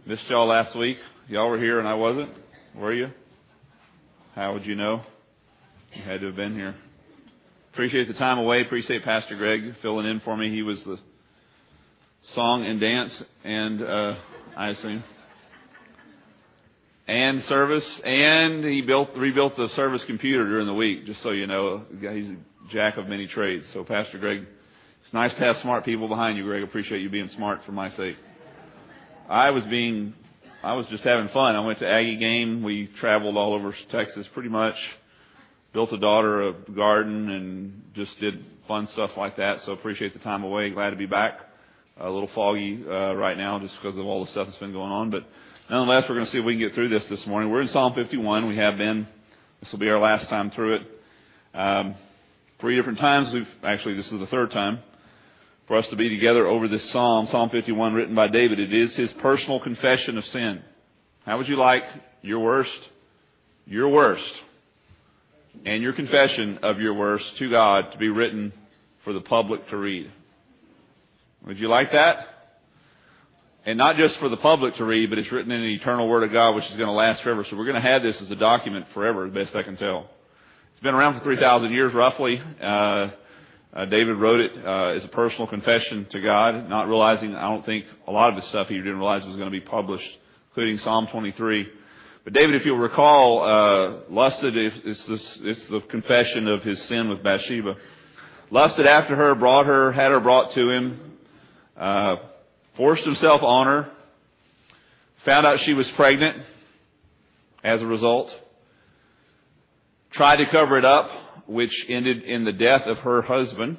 Missed y'all last week. Y'all were here and I wasn't. Were you? How would you know? You had to have been here. Appreciate the time away. Appreciate Pastor Greg filling in for me. He was the song and dance and I assume and service, and he rebuilt the service computer during the week. Just so you know, he's a jack of many trades. So Pastor Greg, it's nice to have smart people behind you, Greg. Appreciate you being smart for my sake. I was just having fun. I went to Aggie game. We traveled all over Texas pretty much. Built a daughter a garden and just did fun stuff like that. So appreciate the time away. Glad to be back. A little foggy right now just because of all the stuff that's been going on. But nonetheless, we're going to see if we can get through this morning. We're in Psalm 51. We have been. This will be our last time through it. 3 different times. This is the third time for us to be together over this psalm. Psalm 51 written by David. It is his personal confession of sin. How would you like your worst, and your confession of your worst to God to be written for the public to read? Would you like that? And not just for the public to read, but it's written in the eternal Word of God, which is going to last forever. So we're going to have this as a document forever, as best I can tell. It's been around for 3,000 years, roughly. David wrote it as a personal confession to God, not realizing, I don't think, a lot of the stuff he didn't realize was going to be published, including Psalm 23. But David, if you'll recall, lusted, it's the confession of his sin with Bathsheba. Lusted after her, had her brought to him, forced himself on her, found out she was pregnant as a result, tried to cover it up, which ended in the death of her husband,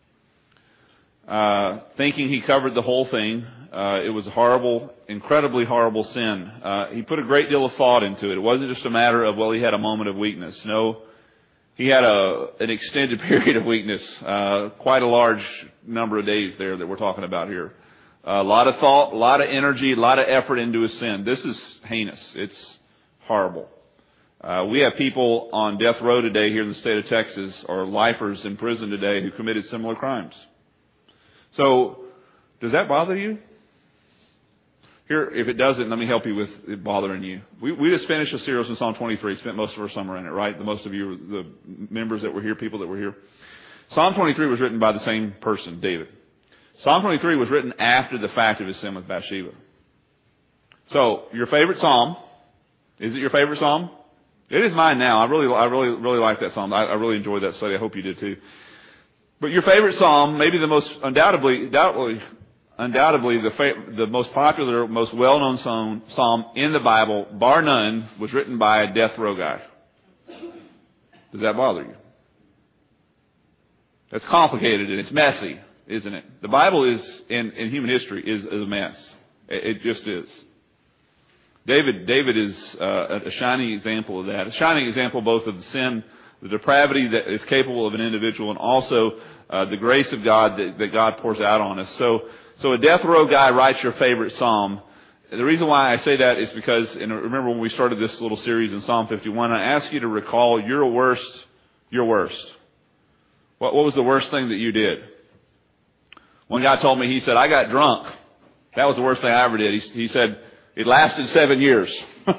thinking he covered the whole thing. It was a horrible, incredibly horrible sin. He put a great deal of thought into it. It wasn't just a matter of, he had a moment of weakness. No, he had an extended period of weakness, quite a large number of days there that we're talking about here. A lot of thought, a lot of energy, a lot of effort into his sin. This is heinous. It's horrible. We have people on death row today here in the state of Texas, or lifers in prison today, who committed similar crimes. So, does that bother you? Here, if it doesn't, let me help you with it bothering you. We just finished a series in Psalm 23, spent most of our summer in it, right? Most of you, the members that were here, people that were here. Psalm 23 was written by the same person, David. Psalm 23 was written after the fact of his sin with Bathsheba. So, your favorite psalm, is it your favorite psalm? It is mine now. I really like that psalm. I really enjoyed that study. I hope you did too. But your favorite psalm, maybe the most undoubtedly the most popular, most well-known psalm in the Bible, bar none, was written by a death row guy. Does that bother you? That's complicated and it's messy, isn't it? The Bible is, in human history, is a mess. It just is. David is a shining example of that. A shining example both of the sin, the depravity that is capable of an individual, and also the grace of God that God pours out on us. So a death row guy writes your favorite psalm. The reason why I say that is because, and remember when we started this little series in Psalm 51, I asked you to recall your worst. What was the worst thing that you did? One guy told me, he said, I got drunk. That was the worst thing I ever did. He said, it lasted 7 years.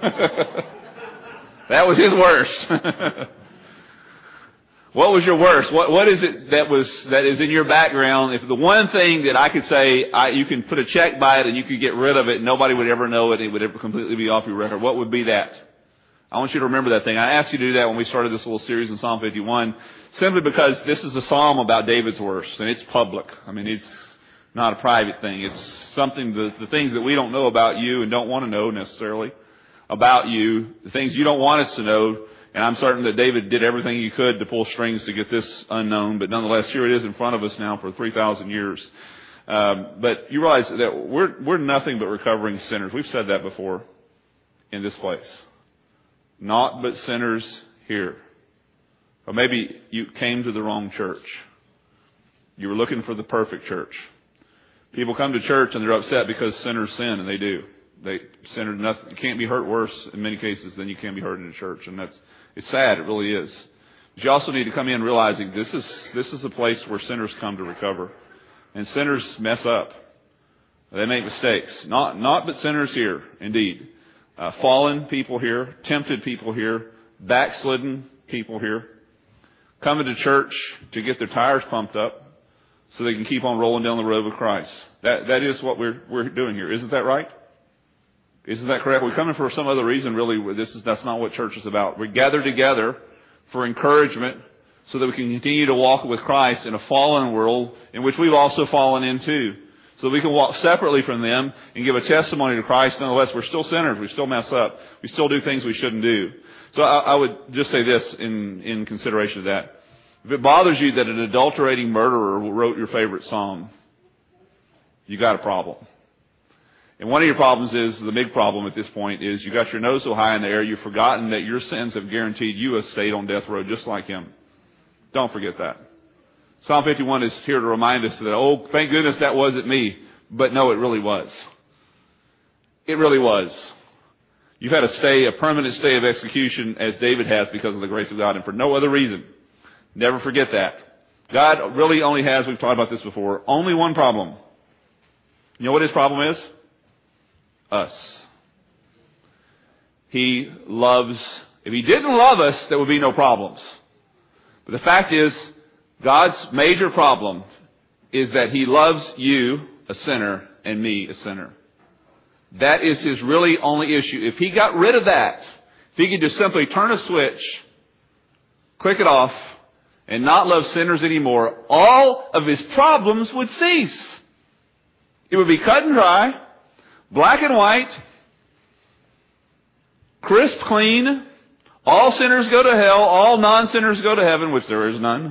That was his worst. What was your worst? What is it that is in your background? If the one thing that I could say, you can put a check by it and you could get rid of it and nobody would ever know it, it would ever completely be off your record, what would be that? I want you to remember that thing. I asked you to do that when we started this little series in Psalm 51, simply because this is a psalm about David's worst, and it's public. I mean, it's not a private thing. It's something, the things that we don't know about you and don't want to know necessarily about you, the things you don't want us to know. And I'm certain that David did everything he could to pull strings to get this unknown. But nonetheless, here it is in front of us now for 3,000 years. But you realize that we're nothing but recovering sinners. We've said that before in this place. Naught but sinners here. Or maybe you came to the wrong church. You were looking for the perfect church. People come to church and they're upset because sinners sin, and they do. You can't be hurt worse in many cases than you can be hurt in a church, and it's sad. It really is. But you also need to come in realizing this is a place where sinners come to recover, and sinners mess up. They make mistakes. Not but sinners here, indeed. Fallen people here, tempted people here, backslidden people here, coming to church to get their tires pumped up so they can keep on rolling down the road with Christ. That is what we're doing here. Isn't that right? Isn't that correct? We're coming for some other reason, really. That's not what church is about. We gather together for encouragement so that we can continue to walk with Christ in a fallen world in which we've also fallen into. So that we can walk separately from them and give a testimony to Christ. Nonetheless, we're still sinners. We still mess up. We still do things we shouldn't do. So I would just say this in consideration of that. If it bothers you that an adulterating murderer wrote your favorite song, you got a problem. And one of your problems is, the big problem at this point is, you got your nose so high in the air, you've forgotten that your sins have guaranteed you a state on death row just like him. Don't forget that. Psalm 51 is here to remind us that, oh, thank goodness that wasn't me. But no, it really was. It really was. You've had a permanent stay of execution, as David has, because of the grace of God, and for no other reason. Never forget that. God really only has, we've talked about this before, only one problem. You know what his problem is? Us. He loves, if he didn't love us, there would be no problems. But the fact is, God's major problem is that he loves you, a sinner, and me, a sinner. That is his really only issue. If he got rid of that, if he could just simply turn a switch, click it off, and not love sinners anymore, all of his problems would cease. It would be cut and dry, black and white, crisp clean. All sinners go to hell, all non-sinners go to heaven, which there is none.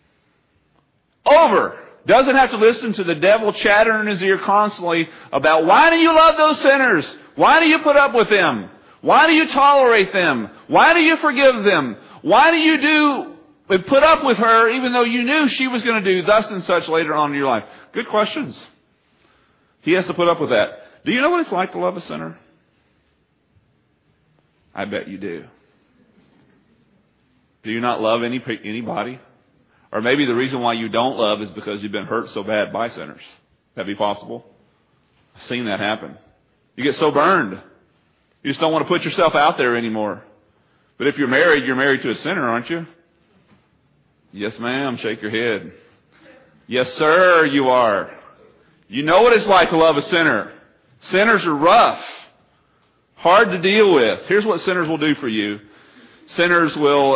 Over. Doesn't have to listen to the devil chatter in his ear constantly about, why do you love those sinners? Why do you put up with them? Why do you tolerate them? Why do you forgive them? Why do you put up with her even though you knew she was going to do thus and such later on in your life? Good questions. He has to put up with that. Do you know what it's like to love a sinner? I bet you do. Do you not love anybody? Or maybe the reason why you don't love is because you've been hurt so bad by sinners. That'd be possible. I've seen that happen. You get so burned. You just don't want to put yourself out there anymore. But if you're married to a sinner, aren't you? Yes, ma'am. Shake your head. Yes, sir, you are. You know what it's like to love a sinner. Sinners are rough. Hard to deal with. Here's what sinners will do for you. Sinners will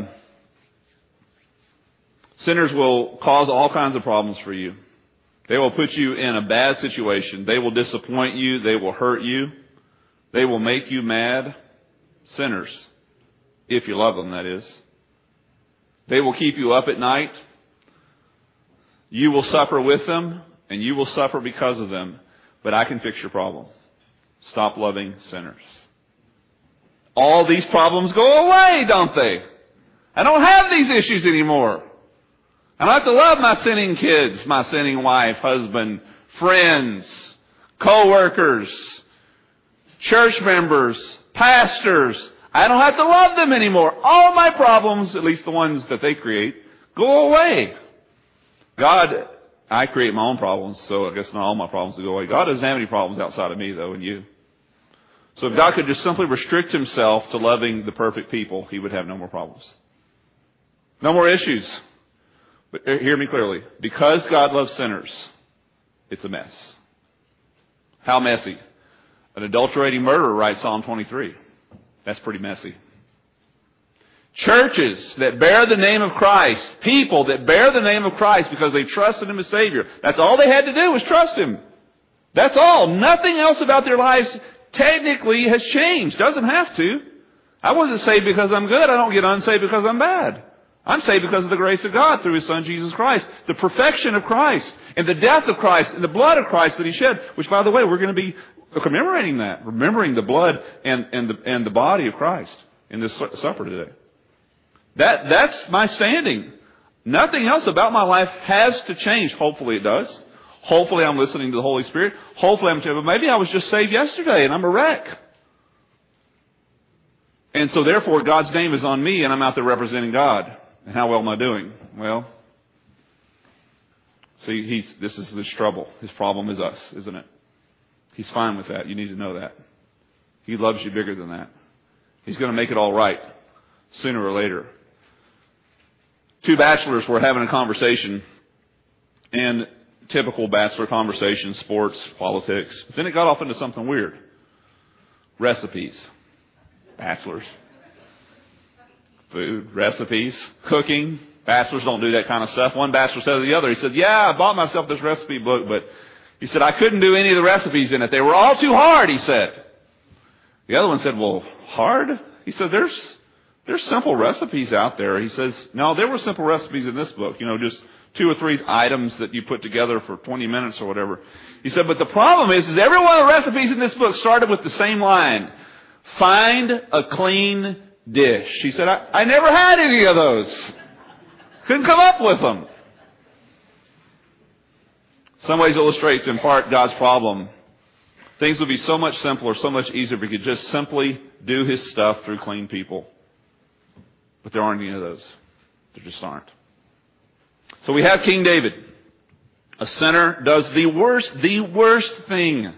cause all kinds of problems for you. They will put you in a bad situation. They will disappoint you. They will hurt you. They will make you mad. Sinners. If you love them, that is. They will keep you up at night. You will suffer with them, and you will suffer because of them. But I can fix your problem. Stop loving sinners. All these problems go away, don't they? I don't have these issues anymore. I don't have to love my sinning kids, my sinning wife, husband, friends, co-workers, church members, pastors. I don't have to love them anymore. All my problems, at least the ones that they create, go away. God, I create my own problems, so I guess not all my problems will go away. God doesn't have any problems outside of me, though, and you. So if God could just simply restrict himself to loving the perfect people, he would have no more problems. No more issues. But hear me clearly. Because God loves sinners, it's a mess. How messy? An adulterating murderer writes Psalm 23. That's pretty messy. Churches that bear the name of Christ, people that bear the name of Christ because they trusted him as Savior. That's all they had to do was trust him. That's all. Nothing else about their lives technically has changed. Doesn't have to. I wasn't saved because I'm good. I don't get unsaved because I'm bad. I'm saved because of the grace of God through his Son, Jesus Christ. The perfection of Christ and the death of Christ and the blood of Christ that he shed, which, by the way, we're going to be commemorating that, remembering the blood and the body of Christ in this supper today. That's my standing. Nothing else about my life has to change. Hopefully it does. Hopefully I'm listening to the Holy Spirit. Hopefully but maybe I was just saved yesterday and I'm a wreck. And so therefore God's name is on me and I'm out there representing God. And how well am I doing? Well, see, this is his trouble. His problem is us, isn't it? He's fine with that. You need to know that. He loves you bigger than that. He's going to make it all right sooner or later. Two bachelors were having a conversation, and typical bachelor conversation, sports, politics. Then it got off into something weird. Recipes. Bachelors. Food, recipes, cooking. Bachelors don't do that kind of stuff. One bachelor said to the other, he said, yeah, I bought myself this recipe book, but he said, I couldn't do any of the recipes in it. They were all too hard, he said. The other one said, well, hard? He said, there's simple recipes out there. He says, no, there were simple recipes in this book, just 2 or 3 items that you put together for 20 minutes or whatever. He said, but the problem is every one of the recipes in this book started with the same line. Find a clean dish. He said, I never had any of those. Couldn't come up with them. Some ways illustrates in part God's problem. Things would be so much simpler, so much easier if we could just simply do His stuff through clean people. But there aren't any of those. There just aren't. So we have King David. A sinner does the worst thing.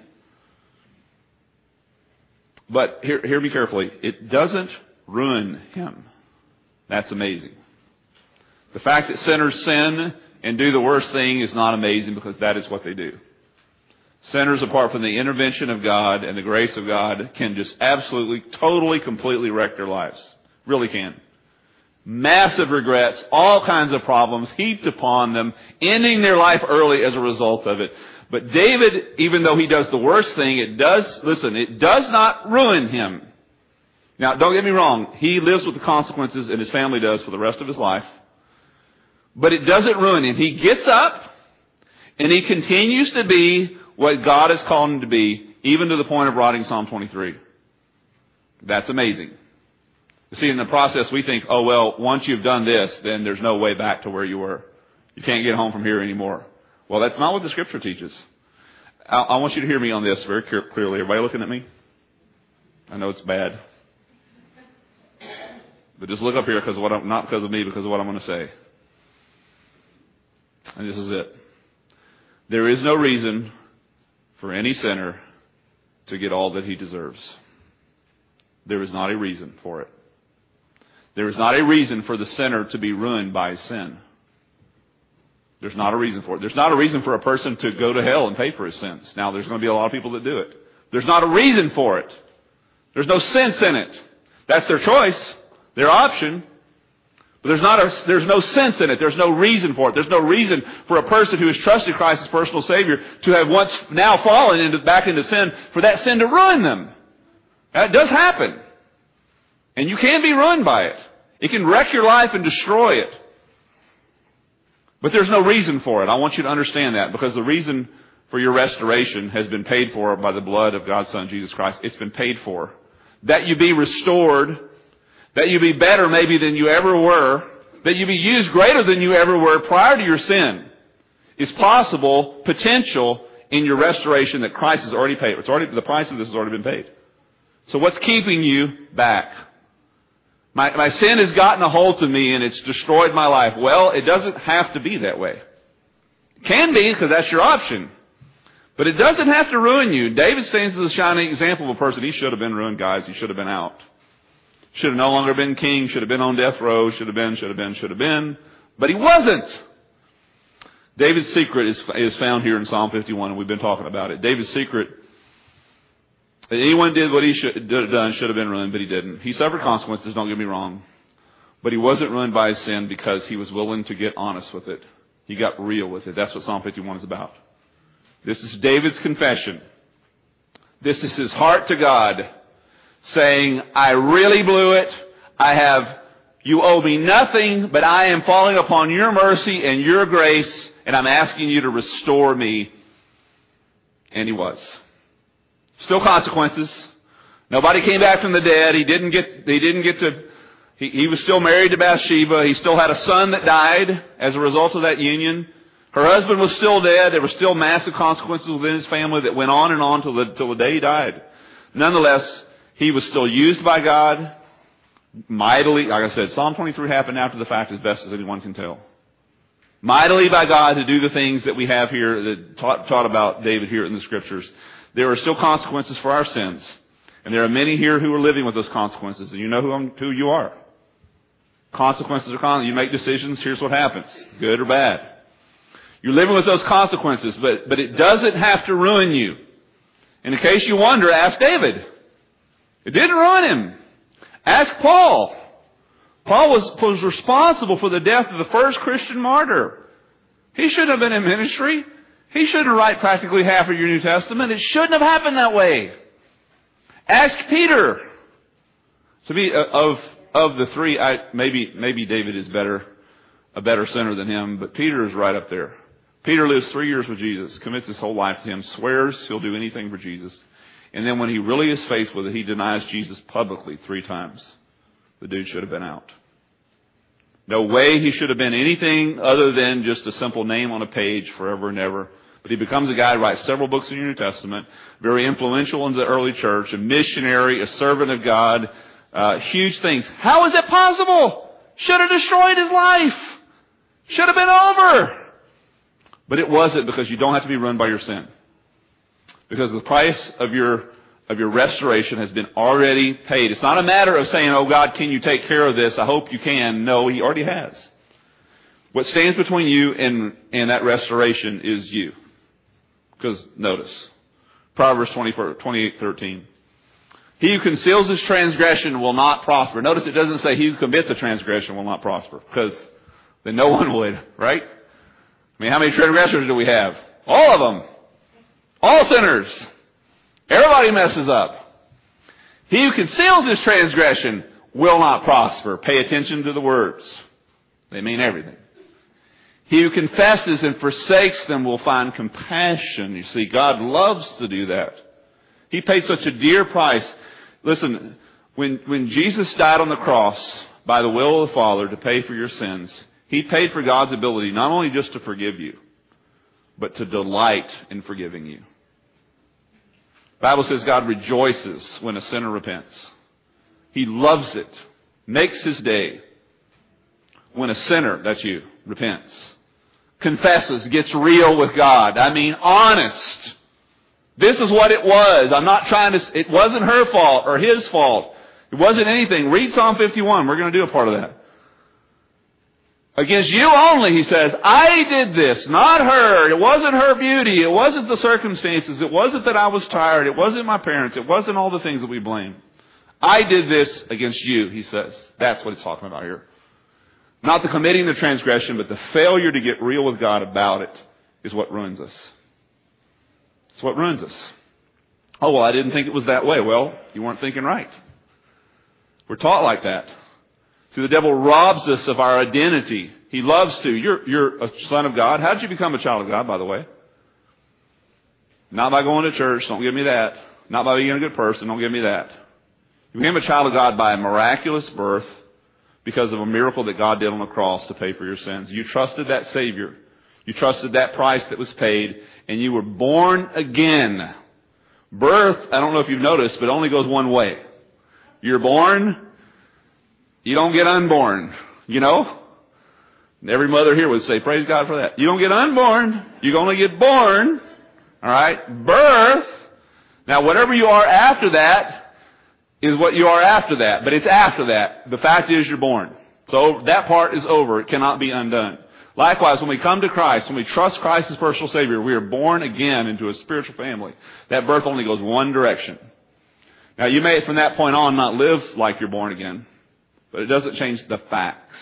But hear me carefully. It doesn't ruin him. That's amazing. The fact that sinners sin and do the worst thing is not amazing, because that is what they do. Sinners, apart from the intervention of God and the grace of God, can just absolutely, totally, completely wreck their lives. Really can. Massive regrets, all kinds of problems heaped upon them, ending their life early as a result of it. But David, even though he does the worst thing, it does not ruin him. Now, don't get me wrong. He lives with the consequences, and his family does, for the rest of his life. But it doesn't ruin him. He gets up, and he continues to be what God has called him to be, even to the point of writing Psalm 23. That's amazing. You see, in the process, we think, oh, well, once you've done this, then there's no way back to where you were. You can't get home from here anymore. Well, that's not what the Scripture teaches. I want you to hear me on this very clearly. Everybody looking at me? I know it's bad. But just look up here, not because of me, because of what I'm going to say. And this is it. There is no reason for any sinner to get all that he deserves. There is not a reason for it. There is not a reason for the sinner to be ruined by sin. There's not a reason for it. There's not a reason for a person to go to hell and pay for his sins. Now, there's going to be a lot of people that do it. There's not a reason for it. There's no sense in it. That's their choice, their option. But there's no sense in it. There's no reason for it. There's no reason for a person who has trusted Christ as personal Savior to have once now fallen back into sin, for that sin to ruin them. That does happen. And you can be ruined by it. It can wreck your life and destroy it. But there's no reason for it. I want you to understand that, because the reason for your restoration has been paid for by the blood of God's Son, Jesus Christ. It's been paid for. That you be restored, that you be better maybe than you ever were, that you be used greater than you ever were prior to your sin, is possible, potential, in your restoration that Christ has already paid. The price of this has already been paid. So what's keeping you back? My sin has gotten a hold of me and it's destroyed my life. Well, it doesn't have to be that way. It can be, because that's your option. But it doesn't have to ruin you. David stands as a shining example of a person. He should have been ruined, guys. He should have been out. Should have no longer been king. Should have been on death row. Should have been. But he wasn't. David's secret is found here in Psalm 51, and we've been talking about it. David's secret, anyone did what he should have done, should have been ruined, but he didn't. He suffered consequences, don't get me wrong. But he wasn't ruined by his sin because he was willing to get honest with it. He got real with it. That's what Psalm 51 is about. This is David's confession. This is his heart to God, saying, I really blew it. You owe me nothing, but I am falling upon your mercy and your grace, and I'm asking you to restore me. And he was. Still consequences. Nobody came back from the dead. He was still married to Bathsheba. He still had a son that died as a result of that union. Her husband was still dead. There were still massive consequences within his family that went on and on till the day he died. Nonetheless, he was still used by God mightily. Like I said, Psalm 23 happened after the fact, as best as anyone can tell. Mightily by God to do the things that we have here that taught about David here in the Scriptures. There are still consequences for our sins. And there are many here who are living with those consequences. And you know who you are. Consequences are common. You make decisions, here's what happens. Good or bad. You're living with those consequences, but it doesn't have to ruin you. And in case you wonder, ask David. It didn't ruin him. Ask Paul. Paul was responsible for the death of the first Christian martyr. He shouldn't have been in ministry. He shouldn't write practically half of your New Testament. It shouldn't have happened that way. Ask Peter. To me, of the three, maybe David is a better sinner than him, but Peter is right up there. Peter lives 3 years with Jesus, commits his whole life to him, swears he'll do anything for Jesus. And then when he really is faced with it, he denies Jesus publicly 3 times. The dude should have been out. No way he should have been anything other than just a simple name on a page forever and ever. But he becomes a guy who writes several books in the New Testament, very influential in the early church, a missionary, a servant of God, huge things. How is it possible? Should have destroyed his life. Should have been over. But it wasn't, because you don't have to be run by your sin. Because the price of your restoration has been already paid. It's not a matter of saying, oh God, can you take care of this? I hope you can. No, He already has. What stands between you and that restoration is you. Because notice, Proverbs 28:13. He who conceals his transgression will not prosper. Notice it doesn't say he who commits a transgression will not prosper. Because then no one would, right? I mean, how many transgressors do we have? All of them. All sinners. Everybody messes up. He who conceals his transgression will not prosper. Pay attention to the words. They mean everything. He who confesses and forsakes them will find compassion. You see, God loves to do that. He paid such a dear price. Listen, when Jesus died on the cross by the will of the Father to pay for your sins, He paid for God's ability not only just to forgive you, but to delight in forgiving you. The Bible says God rejoices when a sinner repents. He loves it. Makes His day when a sinner, that's you, repents. Confesses, gets real with God. I mean, honest. This is what it was. I'm not trying to, it wasn't her fault or his fault. It wasn't anything. Read Psalm 51. We're going to do a part of that. Against you only, he says, I did this, not her. It wasn't her beauty. It wasn't the circumstances. It wasn't that I was tired. It wasn't my parents. It wasn't all the things that we blame. I did this against you, he says. That's what he's talking about here. Not the committing the transgression, but the failure to get real with God about it is what ruins us. It's what ruins us. Oh, well, I didn't think it was that way. Well, you weren't thinking right. We're taught like that. See, the devil robs us of our identity. He loves to. You're a son of God. How did you become a child of God, by the way? Not by going to church. Don't give me that. Not by being a good person. Don't give me that. You became a child of God by a miraculous birth because of a miracle that God did on the cross to pay for your sins. You trusted that Savior. You trusted that price that was paid, and you were born again. Birth, I don't know if you've noticed, but it only goes one way. You're born. You don't get unborn, you know? Every mother here would say, praise God for that. You don't get unborn. You only get born. All right? Birth. Now, whatever you are after that is what you are after that. But it's after that. The fact is you're born. So that part is over. It cannot be undone. Likewise, when we come to Christ, when we trust Christ as personal Savior, we are born again into a spiritual family. That birth only goes one direction. Now, you may, from that point on, not live like you're born again. But it doesn't change the facts.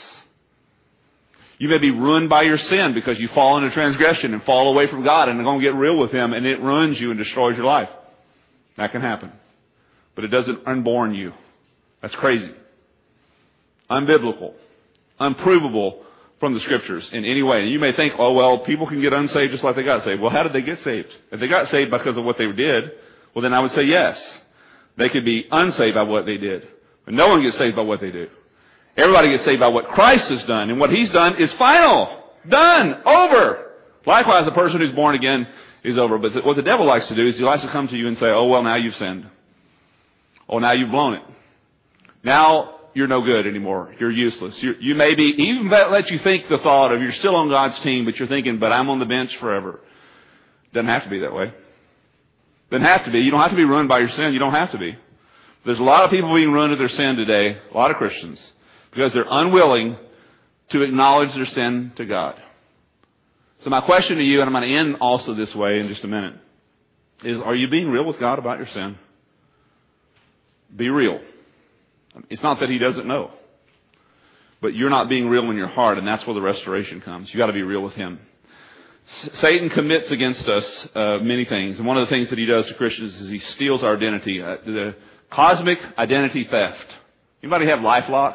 You may be ruined by your sin because you fall into transgression and fall away from God and are going to get real with Him, and it ruins you and destroys your life. That can happen. But it doesn't unborn you. That's crazy. Unbiblical. Unprovable from the Scriptures in any way. And you may think, oh, well, people can get unsaved just like they got saved. Well, how did they get saved? If they got saved because of what they did, well, then I would say yes. They could be unsaved by what they did. But no one gets saved by what they do. Everybody gets saved by what Christ has done. And what He's done is final. Done. Over. Likewise, the person who's born again is over. But what the devil likes to do is he likes to come to you and say, oh, well, now you've sinned. Oh, now you've blown it. Now you're no good anymore. You're useless. You may be, even let you think the thought of you're still on God's team, but you're thinking, but I'm on the bench forever. Doesn't have to be that way. Doesn't have to be. You don't have to be ruined by your sin. You don't have to be. There's a lot of people being ruined of their sin today, a lot of Christians, because they're unwilling to acknowledge their sin to God. So my question to you, and I'm going to end also this way in just a minute, is are you being real with God about your sin? Be real. It's not that He doesn't know, but you're not being real in your heart, and that's where the restoration comes. You've got to be real with Him. Satan commits against us many things, and one of the things that he does to Christians is he steals our identity. The cosmic identity theft. Anybody have LifeLock?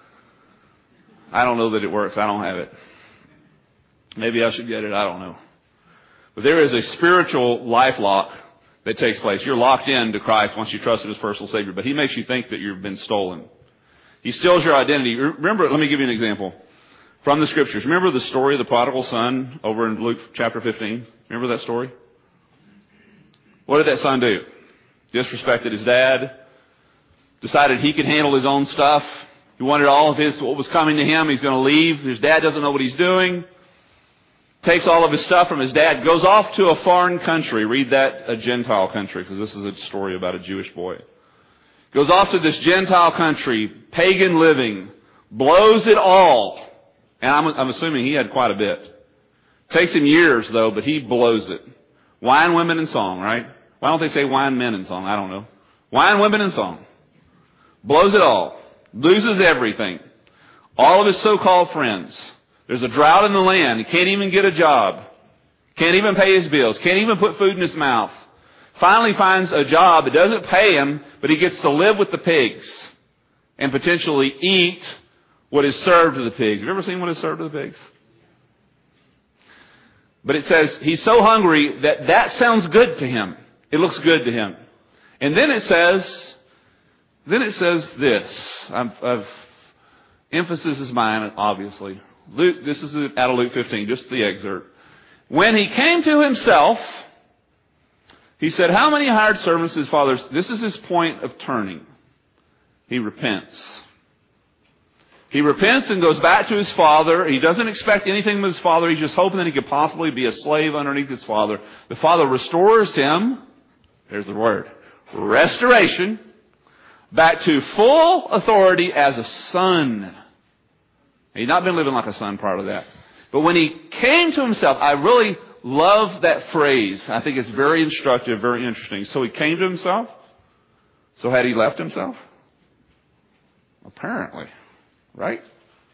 I don't know that it works. I don't have it. Maybe I should get it. I don't know. But there is a spiritual LifeLock that takes place. You're locked in to Christ once you trust Him as personal Savior, but He makes you think that you've been stolen. He steals your identity. Remember, let me give you an example from the Scriptures. Remember the story of the prodigal son over in Luke chapter 15? Remember that story? What did that son do? Disrespected his dad, decided he could handle his own stuff. He wanted all of what was coming to him. He's going to leave. His dad doesn't know what he's doing. Takes all of his stuff from his dad, goes off to a foreign country. Read that, a Gentile country, because this is a story about a Jewish boy. Goes off to this Gentile country, pagan living, blows it all. And I'm assuming he had quite a bit. Takes him years, though, but he blows it. Wine, women, and song, right? Why don't they say wine, men, and song? I don't know. Wine, women, and song. Blows it all. Loses everything. All of his so-called friends. There's a drought in the land. He can't even get a job. Can't even pay his bills. Can't even put food in his mouth. Finally finds a job that doesn't pay him, but he gets to live with the pigs and potentially eat what is served to the pigs. Have you ever seen what is served to the pigs? But it says he's so hungry that sounds good to him. It looks good to him. And then it says this. Emphasis is mine, obviously. Luke, this is out of Luke 15, just the excerpt. When he came to himself, he said, how many hired servants his father's? This is his point of turning. He repents. He repents and goes back to his father. He doesn't expect anything from his father. He's just hoping that he could possibly be a slave underneath his father. The father restores him. There's the word. Restoration. Back to full authority as a son. He'd not been living like a son prior to that. But when he came to himself, I really love that phrase. I think it's very instructive, very interesting. So he came to himself. So had he left himself? Apparently. Right?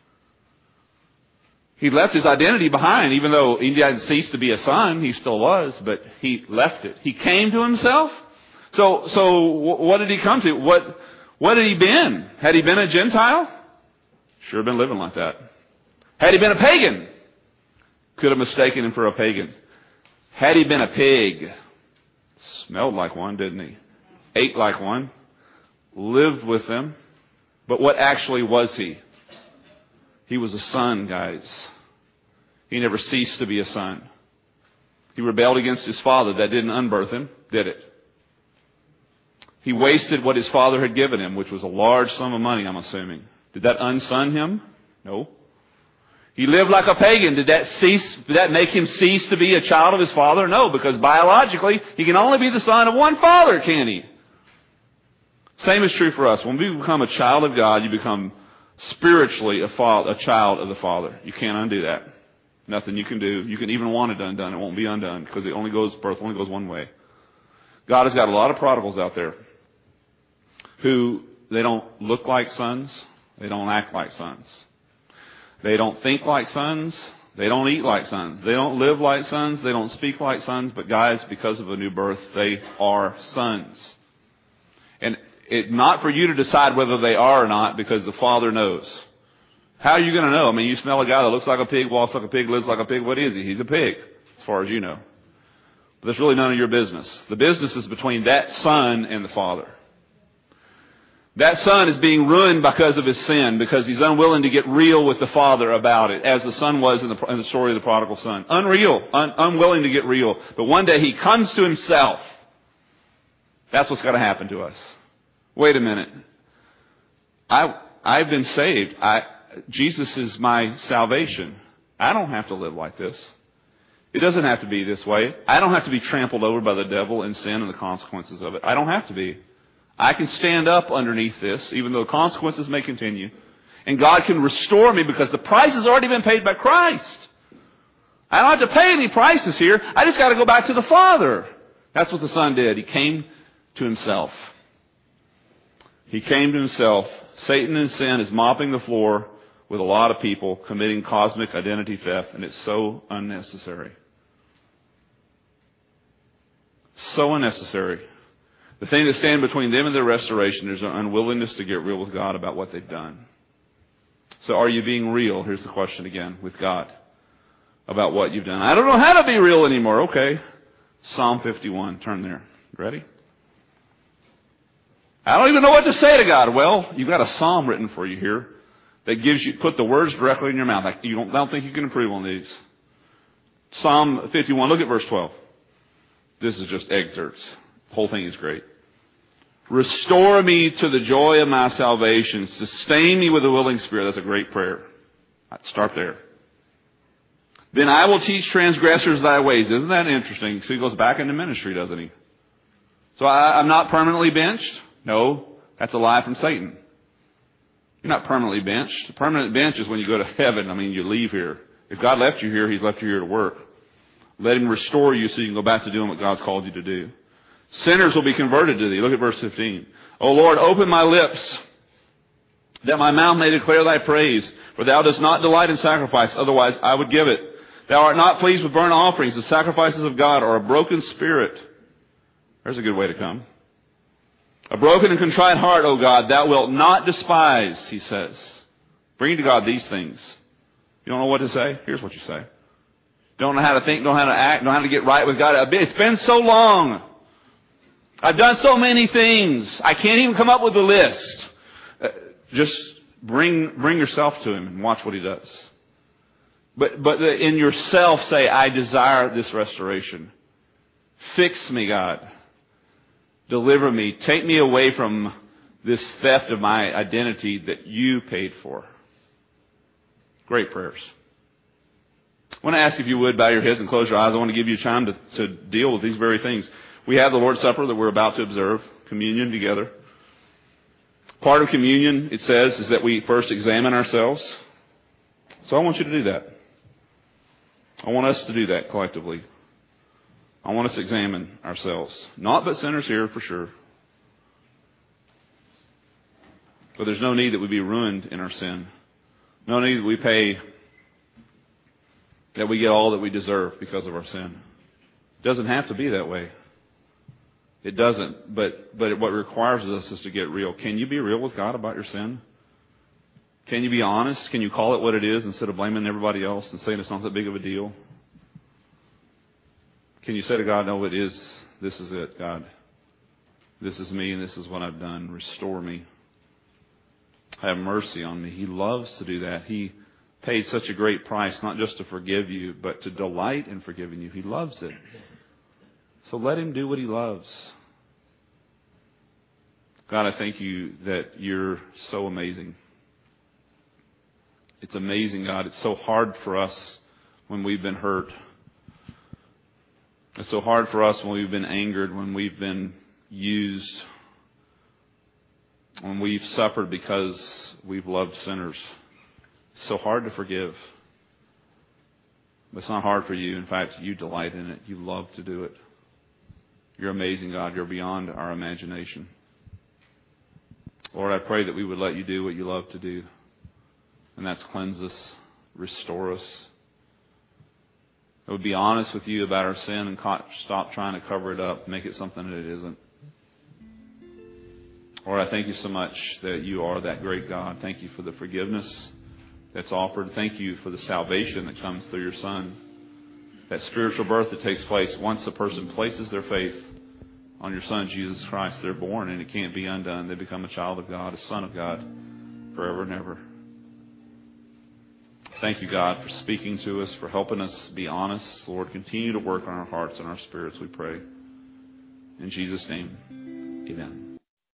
He left his identity behind, even though he hadn't ceased to be a son. He still was, but he left it. He came to himself. So what did he come to? What had he been? Had he been a Gentile? Sure been living like that. Had he been a pagan? Could have mistaken him for a pagan. Had he been a pig? Smelled like one, didn't he? Ate like one. Lived with them. But what actually was he? He was a son, guys. He never ceased to be a son. He rebelled against his father. That didn't unbirth him, did it? He wasted what his father had given him, which was a large sum of money, I'm assuming. Did that unson him? No. He lived like a pagan. Did that make him cease to be a child of his father? No, because biologically, he can only be the son of one father, can't he? Same is true for us. When we become a child of God, you become spiritually a child of the Father. You can't undo that. Nothing you can do. You can even want it undone. It won't be undone because birth only goes one way. God has got a lot of prodigals out there who they don't look like sons. They don't act like sons. They don't think like sons. They don't eat like sons. They don't live like sons. They don't speak like sons. But guys, because of a new birth, they are sons. And it's not for you to decide whether they are or not, because the Father knows. How are you going to know? I mean, you smell a guy that looks like a pig, walks like a pig, lives like a pig. What is he? He's a pig, as far as you know. But that's really none of your business. The business is between that son and the Father. That son is being ruined because of his sin, because he's unwilling to get real with the Father about it, as the son was in the story of the prodigal son. Unwilling to get real. But one day he comes to himself. That's what's going to happen to us. Wait a minute. I've been saved. Jesus is my salvation. I don't have to live like this. It doesn't have to be this way. I don't have to be trampled over by the devil and sin and the consequences of it. I don't have to be. I can stand up underneath this, even though the consequences may continue. And God can restore me because the price has already been paid by Christ. I don't have to pay any prices here. I just got to go back to the Father. That's what the Son did. He came to himself. He came to himself. Satan in sin is mopping the floor with a lot of people committing cosmic identity theft, and it's so unnecessary. So unnecessary. The thing that stands between them and their restoration is their unwillingness to get real with God about what they've done. So are you being real? Here's the question again, with God about what you've done. I don't know how to be real anymore. Okay. Psalm 51. Turn there. Ready? I don't even know what to say to God. Well, you've got a psalm written for you here that gives you, put the words directly in your mouth. I don't think you can improve on these. Psalm 51. Look at verse 12. This is just excerpts. The whole thing is great. Restore me to the joy of my salvation. Sustain me with a willing spirit. That's a great prayer. I'd start there. Then I will teach transgressors thy ways. Isn't that interesting? So he goes back into ministry, doesn't he? So I'm not permanently benched? No, that's a lie from Satan. You're not permanently benched. The permanent bench is when you go to heaven. I mean, you leave here. If God left you here, He's left you here to work. Let Him restore you so you can go back to doing what God's called you to do. Sinners will be converted to Thee. Look at verse 15. O Lord, open my lips, that my mouth may declare Thy praise. For Thou dost not delight in sacrifice, otherwise I would give it. Thou art not pleased with burnt offerings. The sacrifices of God are a broken spirit. There's a good way to come. A broken and contrite heart, O God, Thou wilt not despise, he says. Bring to God these things. You don't know what to say? Here's what you say. Don't know how to think, don't know how to act, don't know how to get right with God. It's been so long. I've done so many things. I can't even come up with a list. Just bring yourself to Him and watch what He does. But in yourself say, I desire this restoration. Fix me, God. Deliver me. Take me away from this theft of my identity that You paid for. Great prayers. I want to ask if you would bow your heads and close your eyes. I want to give you time to deal with these very things. We have the Lord's Supper that we're about to observe, communion together. Part of communion, it says, is that we first examine ourselves. So I want you to do that. I want us to do that collectively. I want us to examine ourselves. Not but sinners here, for sure. But there's no need that we be ruined in our sin. No need that we get all that we deserve because of our sin. It doesn't have to be that way. It doesn't. But what requires us is to get real. Can you be real with God about your sin? Can you be honest? Can you call it what it is instead of blaming everybody else and saying it's not that big of a deal? Can you say to God, no, it is. This is it, God. This is me and this is what I've done. Restore me. Have mercy on me. He loves to do that. He paid such a great price, not just to forgive you, but to delight in forgiving you. He loves it. So let Him do what He loves. God, I thank You that You're so amazing. It's amazing, God. It's so hard for us when we've been hurt. It's so hard for us when we've been angered, when we've been used, when we've suffered because we've loved sinners. It's so hard to forgive. But it's not hard for You. In fact, You delight in it. You love to do it. You're amazing, God. You're beyond our imagination. Lord, I pray that we would let You do what You love to do. And that's cleanse us, restore us. That would be honest with You about our sin and stop trying to cover it up, make it something that it isn't. Lord, I thank You so much that You are that great God. Thank You for the forgiveness that's offered. Thank You for the salvation that comes through Your Son. That spiritual birth that takes place once a person places their faith on Your Son, Jesus Christ. They're born and it can't be undone. They become a child of God, a son of God, forever and ever. Thank You, God, for speaking to us, for helping us be honest. Lord, continue to work on our hearts and our spirits, we pray. In Jesus' name, amen.